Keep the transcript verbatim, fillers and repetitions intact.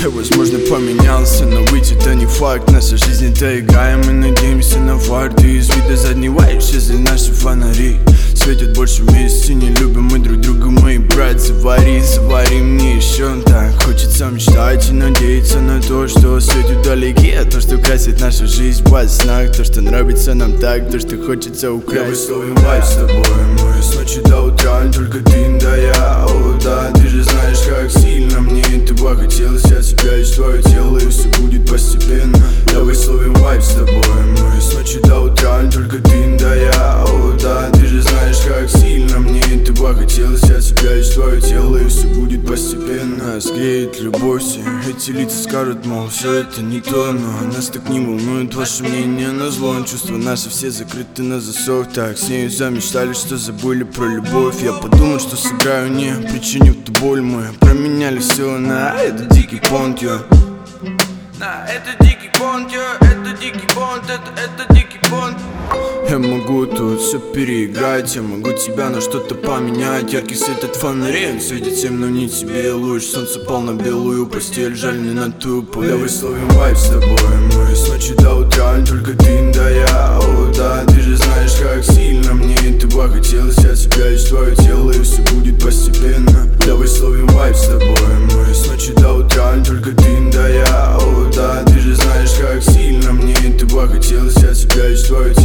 Я, возможно, поменялся, но выйти это не факт. Наша жизнь это игра, и мы надеемся на фарт. И из вида задней вайп, за наши фонари светят больше вместе, не любим мы друг друга, мои брат. Завари, завари мне еще так. Хочется мечтать и надеяться на то, что светит вдалеке. То, что красит нашу жизнь во снах, то, что нравится нам так, то, что хочется украсть. Мы словим вайп с тобой, мы с ночи до утра, только ты да я. О, да, ты же знаешь, как сильно мне этого хотелось. Я себя и твое тело, и все будет постепенно. Давай словим вайп с тобой, мы с ночи до утра, только ты да я. О, да, ты же знаешь, как сильно мне этого хотелось. Я себя и твое тело, и все будет постепенно. Сгреет любовь, все эти лица скажут, мол, все это не то. Но нас так не волнует ваше мнение на зло. Чувства наши все закрыты на засов. Так с нею замечтали, что забыли про любовь. Я подумал, что сыграю, не причинив ту боль. Мы променяли все на этот дикий понт, я. На это дикий понт, я. Это дикий понт, это, это дикий понт. Я могу тут все переиграть, я могу тебя на что-то поменять. Яркий свет от фонарей, он светит всем, но не тебе луч. Солнце пал на белую постель, жаль не на тупую. Давай словим вайп с тобой, мы с ночи до утра, только ты да я. О, да, ты же знаешь, как сильно мне этого хотелось. Я себя и твое тело, и все будет постепенно. Давай словим вайп с тобой, мы с ночи до утра, только ты да я. О, да, ты же знаешь, как сильно мне этого хотелось. Я себя и твое тело.